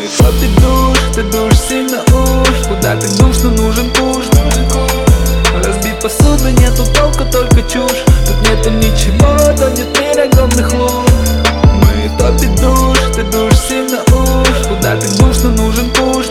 топит душ, ты душ сильно уж. Куда ты душно, нужен пуш. Разбить посуду, нету толка, только чушь. Тут нету ничего, то нет мира огромных луж. Мы топит душ, ты душ сильно уж. Куда ты душно, нужен пуш.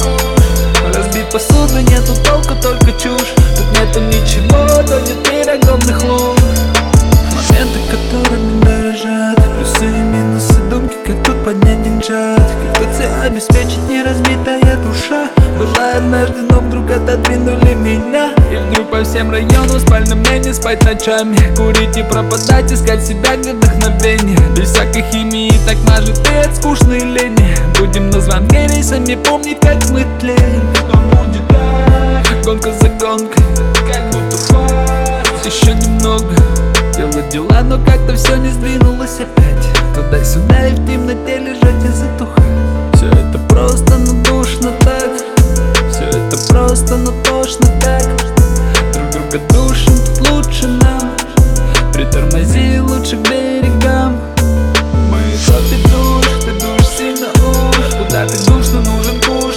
Разбить посуду, нету толка, только чушь. Тут нету ничего, то нет мира огромных луж. Моменты, которыми дорожат, плюсы и минусы, думки, как тут поднять деньжат. Как тут все обеспечить, не разбитая душа. Была однажды, но вдруг отодвинули меня. И вдруг по всем районам спальным мне не спать ночами. Курить и пропадать, искать себя где вдохновение. Без всякой химии, так мажет и от скучной лени. Будем на звонке рейсами помнить, как мы тлеем. Что будет так, гонка за гонкой, как будто хватит еще немного. Делать дела, но как-то все не сдвинулось опять. Туда-сюда и в темноте лежать и затухать. Все это просто, но душно так. Все это просто, но тошно так. Друг друга душим, тут лучше нам. Притормози лучше к берегам. Мы топит душ, ты душ сильно уж. Куда ты душно, нужен пуш.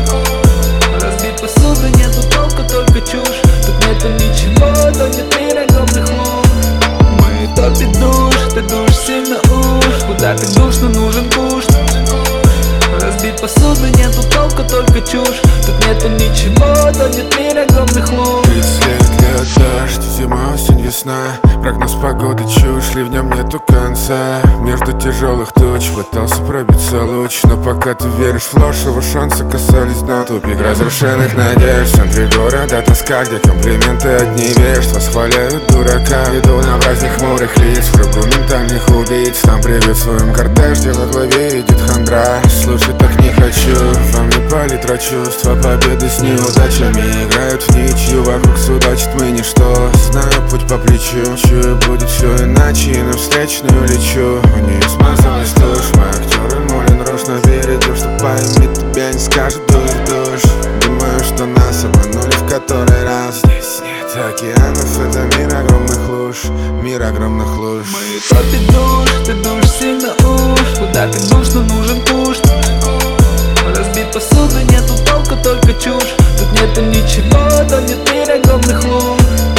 Разбить посуду, нету толка, только чушь. Тут нету ничего, то нет мира огромных луж. Мы топит душ, ты душ сильно уж. Куда ты душно, нужен пуш. Разбить посуду, нету толка, только чушь. Тут нету ничего, то нет мира огромных луж. 30 лет, дождь, зима, осень, весна. Прогноз погоды чушь, ливням нету конца. Между тяжелых туч пытался пробиться луч. Но пока ты веришь в ложь, его шансы касались дна. Тупик разрушенных надежд, в центре города тоска, где комплименты одни вежд. Восхваляют дурака, иду на праздник хмурых лиц. В кругу ментальных убийц, там приветствуем кортеж, где во главе идет хандра. Слушать так не хочу, во мне палитра чувств. Победы с неудачами играют в ничью. Вокруг судачит мы ничто, знаю путь по плечу. Чую, будет все иначе, и на встречную лечу. У нее смазалась тушь, мы актеры Мулен Руж. Но верит, что поймет тебя, не скажет дует душ. Думаю, что нас обманули в который раз. Здесь нет океанов, это мир огромных луж. Мир огромных луж. Мы топит душ, ты душ сильно уж. Куда ты душно, нужен пуш. Разбить посуду, нету толка, только чушь. Тут нету ничего, то нет мира огромных луж.